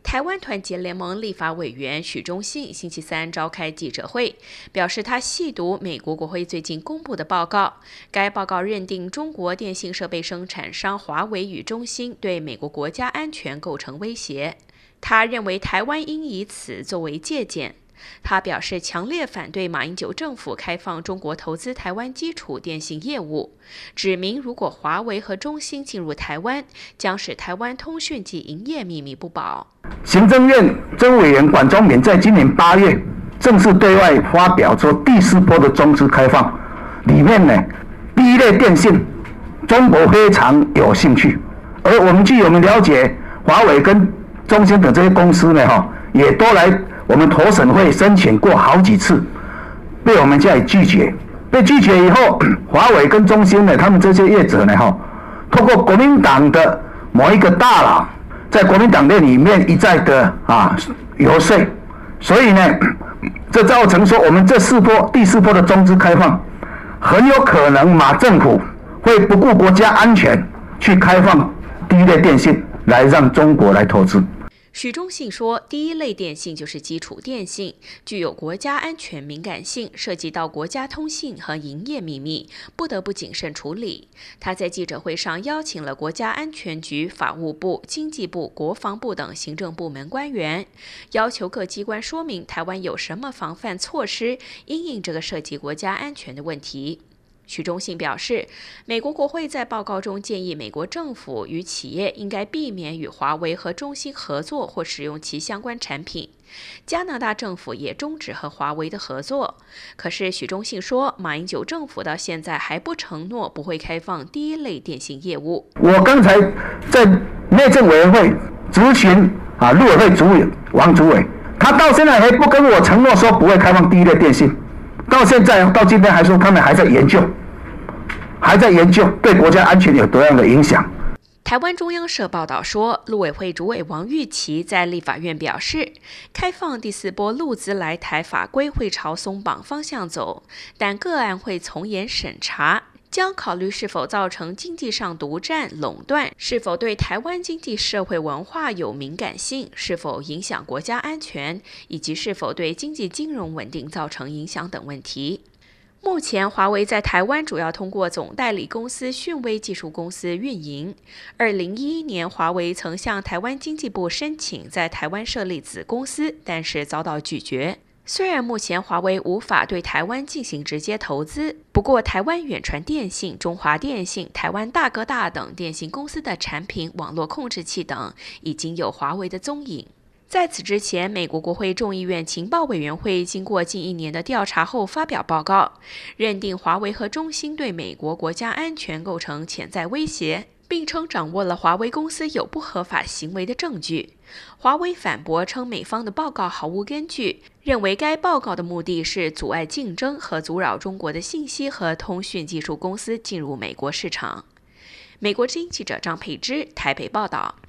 台湾团结联盟立法委员许忠信星期三召开记者会，表示他细读美国国会最近公布的报告，该报告认定中国电信设备生产商华为与中兴对美国国家安全构成威胁。他认为台湾应以此作为借鉴。他表示强烈反对马英九政府开放中国投资台湾基础电信业务，指明如果华为和中兴进入台湾，将使台湾通讯及营业秘密不保。 行政院政务委员管中闵在今年8月正式对外发表说第4波的中资开放，里面呢，第一类电信中国非常有兴趣，而据我们了解，华为跟中兴等这些公司呢，也都来我们投审会申请过好几次，被我们加以拒绝。被拒绝以后，华为跟中兴呢，他们这些业者呢，透过国民党的某一个大佬，在国民党内里面一再的游说，所以呢，这造成说我们第4波的中资开放，很有可能马政府会不顾国家安全去开放第一类电信，来让中国来投资。 许忠信说，第一类电信就是基础电信，具有国家安全敏感性，涉及到国家通信和营业秘密，不得不谨慎处理。他在记者会上邀请了国家安全局、法务部、经济部、国防部等行政部门官员，要求各机关说明台湾有什么防范措施，因应这个涉及国家安全的问题。许忠信表示，美国国会在报告中建议美国政府与企业应该避免与华为和中兴合作或使用其相关产品。加拿大政府也终止和华为的合作。可是许忠信说，马英九政府到现在还不承诺不会开放第一类电信业务。 我刚才在内政委员会质询陆委会主委王主委，他到现在还不跟我承诺说不会开放第一类电信，到现在到今天还说他们还在研究对国家安全有多样的影响。 台湾中央社报道说，陆委会主委王玉琦在立法院表示，开放第4波陆资来台法规会朝松绑方向走，但个案会从严审查，将考虑是否造成经济上独占垄断，是否对台湾经济社会文化有敏感性，是否影响国家安全，以及是否对经济金融稳定造成影响等问题。目前，华为在台湾主要通过总代理公司讯威技术公司运营。2011年，华为曾向台湾经济部申请在台湾设立子公司，但是遭到拒绝。虽然目前华为无法对台湾进行直接投资，不过台湾远传电信、中华电信、台湾大哥大等电信公司的产品、网络控制器等已经有华为的踪影。在此之前，美国国会众议院情报委员会经过近1年的调查后发表报告，认定华为和中兴对美国国家安全构成潜在威胁，并称掌握了华为公司有不合法行为的证据。华为反驳称美方的报告毫无根据，认为该报告的目的是阻碍竞争和阻扰中国的信息和通讯技术公司进入美国市场。美国之音记者张佩芝台北报道。